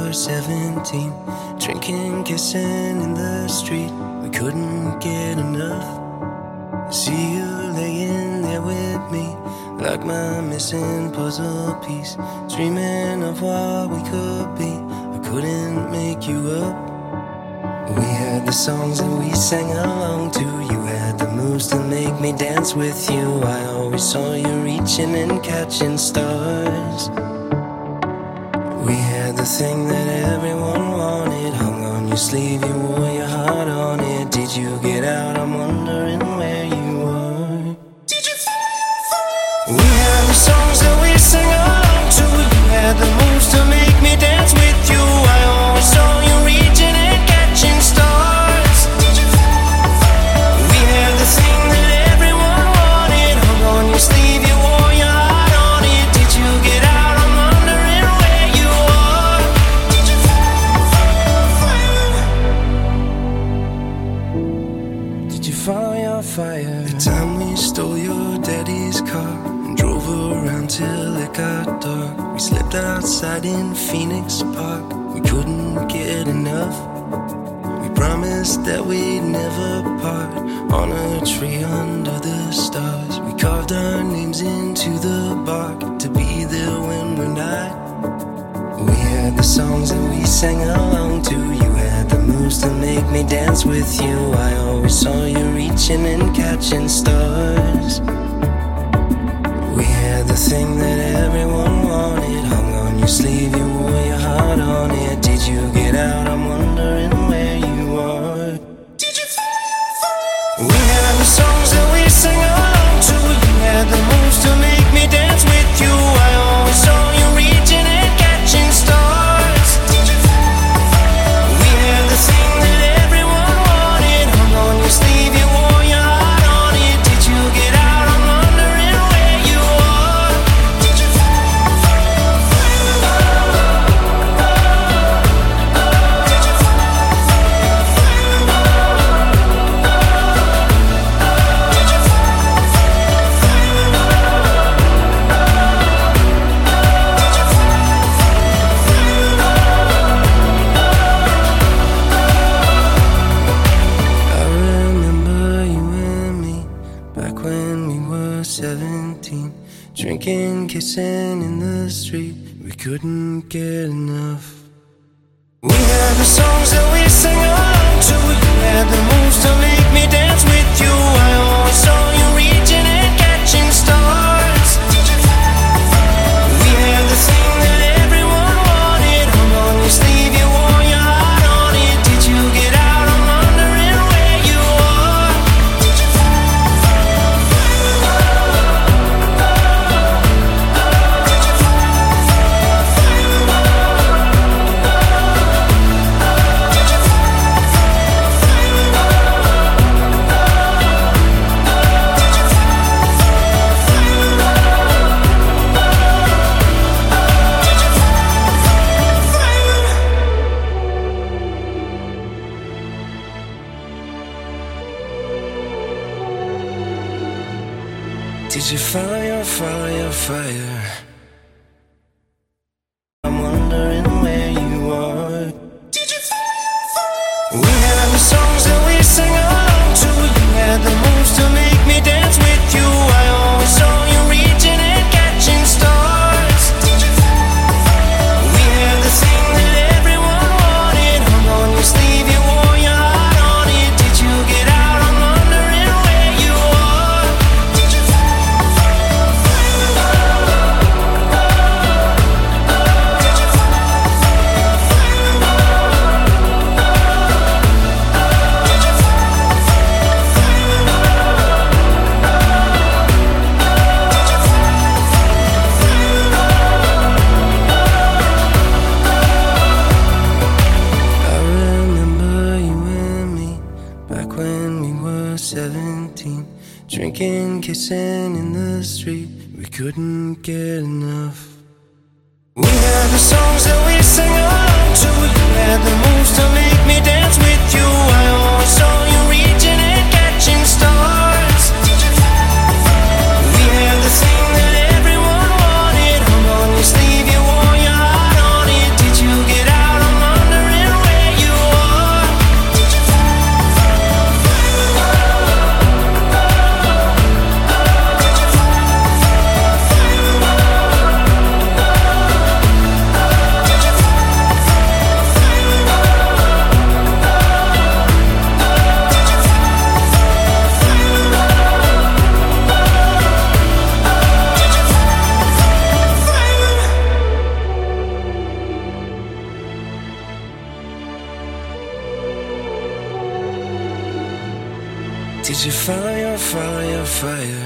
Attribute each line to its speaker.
Speaker 1: were 17, drinking, kissing in the street. We couldn't get enough. See you laying there with me, like my missing puzzle piece, dreaming of what we could be. I couldn't make you up. We had the songs that we sang along to. You had the moves to make me dance with you. I always saw you reaching and catching stars. We had the thing that everyone wanted, hung on your sleeve, you wore your heart on it. Did you get out? I'm wondering where you were. Did you fall? We had the songs that we sang along to. You had the moves to make me dance with you. I always saw you reaching and catching stars. Did you fall? We had the thing that everyone wanted, hung on your sleeve, you wore your heart on it. Did you get out? I'm wondering where you are. Did you fall? Did you fire fire? The time we stole your daddy's car and drove around till it got dark. We slept outside in Phoenix Park. We couldn't get enough. We promised that we'd never part, on a tree under the stars. We carved our names into the bark, to be there when we're not. We had the songs that we sang along to. You had the moves to make me dance with you. I always saw you reaching and catching stars. We had the thing that everyone wanted, hung on your sleeve, you wore your heart on it. Did you get out? I'm wondering where you are. Did you fall? We had the songs that we sang along to. You had the moves to make me dance with you. I always saw you reaching and catching stars. Did you fall? We had the thing that everyone wanted, hung on your sleeve, you wore your heart on it. Did you get out? I'm wondering where you are. Did you fall? I remember you and me, back when we were 17, drinking, kissing in the street. We couldn't get enough. We had the songs that we sang along to. You had the moves to make me dance with you. I always saw you reaching and catching stars. Did you fall? We had the thing that everyone wanted, hung on your sleeve, you wore your heart on it. Did you get out? I'm wondering where you are. Did you Did you fire, fire, fire? I'm wondering where you are. Did you fire? We had the songs that we sang along to. You had the moves to make me dance with you. I always saw you reaching and catching stars. Did you fire? We had the thing that everyone wanted, hung on your sleeve, you wore your heart on it. Did you get out? I'm wondering where you are. Did you fire? I remember you and me, back when we were 17, drinking, kissing in the street. We couldn't get enough. We had the songs that we sang along to. You had the moves to make me dance with you. I always saw you reaching and catching stars. Did you fall? We had the thing that everyone wanted, hung on your sleeve, you wore your heart on it. Did you get out? Did you find your fire?